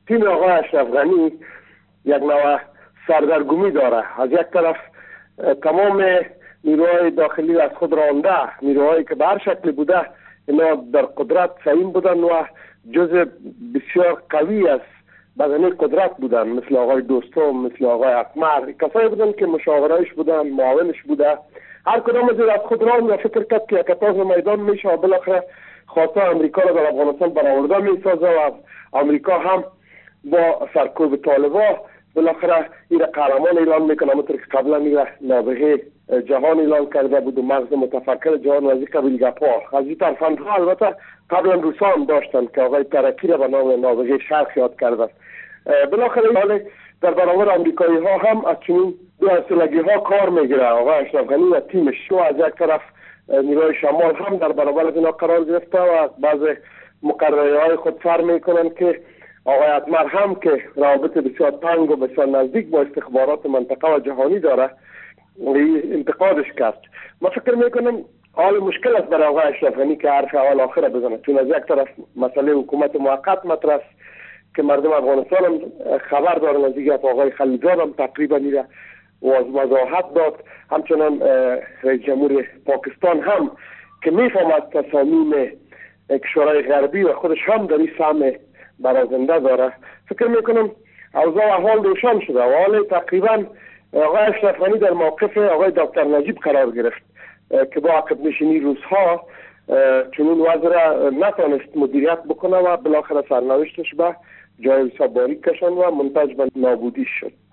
تیم آقای اشرف غنی یک نوع سردرگمی داره. از یک طرف تمام نیروهای داخلی از خود رانده، نیروهایی که به هر شکل بوده اینا در قدرت سعیم بودن و جزء بسیار قوی از بدنه قدرت بودن، مثل آقای دوستم، مثل آقای اقمر، کسایی بودن که مشاورایش بودن، معاونش بوده. هر کدام از خود ران و فکر کرد که کتاز میدان میشه و بالاخره خاصه امریکا را در افغانستان برآورده میسازه و امریکا هم با سرکوب طالبا بالاخره این قهرمان اعلان میکنه، همونطور که قبلا این نابغه جهان اعلان کرده بود و مغز متفکر جهان و از این قبیل گپا. از این ترفندها البته قبلا روسان داشتن که آقای ترکی را به نام نابغه شرق یاد کرده. بالاخره حال در برابر امریکایی ها هم از چنین دو اصولگی ها کار میگیره. آقای اشرف غنی و تیمش و از یک طرف نیروی شمال هم در برابر از اینا قرار گرفته و بعض مقرره های خود سر میکنن که آقای اقمر هم که روابط بسیار تنگ و بسیار نزدیک با استخبارات منطقه و جهانی داره انتقادش کرد. ما فکر میکنم حال مشکل است برای آقای اشرف غنی که حرف اول آخر بزنه، چون از یک طرف مسئله حکومت موقت مطرح است که مردم افغانستان هم خبر دارن از دیگه. آقای خلیلزاد هم تقریبا میره و از وضاحت داد، همچنان رئیس جمهور پاکستان هم که میفهمد تصامیم کشورهای غربی و خودش هم در این سهم برازنده داره. فکر میکنم اوضاع احوال روشن شده و حال تقریبا آقای اشرف غنی در موقف آقای دکتر نجیب قرار گرفت که با عقب نشینی روزها چنین وضع را نتانست مدیریت بکنه و بالاخره سرنوشتش به جای حساب باریک کشند و منتج به نابودی شد.